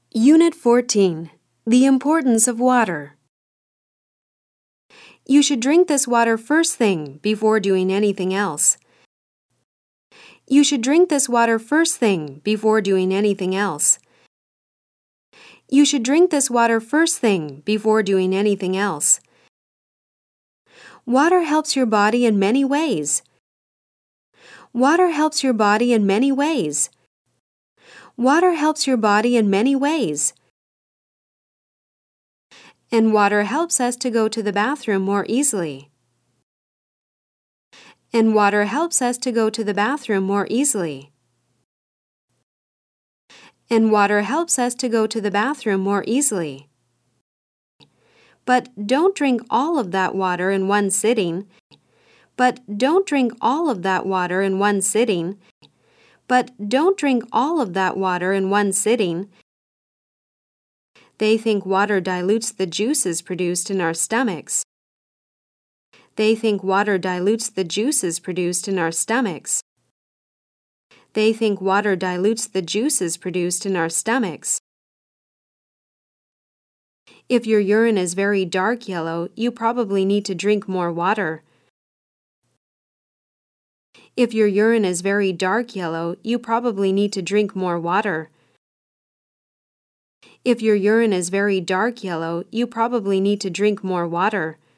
Unit 14. The importance of water. You should drink this water first thing before doing anything else. You should drink this water first thing before doing anything else. You should drink this water first thing before doing anything else. Water helps your body in many ways. Water helps your body in many ways. Water helps your body in many ways. And water helps us to go to the bathroom more easily. And water helps us to go to the bathroom more easily. And water helps us to go to the bathroom more easily. But don't drink all of that water in one sitting. But don't drink all of that water in one sitting. But don't drink all of that water in one sitting. They think water dilutes the juices produced in our stomachs. They think water dilutes the juices produced in our stomachs. They think water dilutes the juices produced in our stomachs. If your urine is very dark yellow, you probably need to drink more water. If your urine is very dark yellow, you probably need to drink more water. If your urine is very dark yellow, you probably need to drink more water.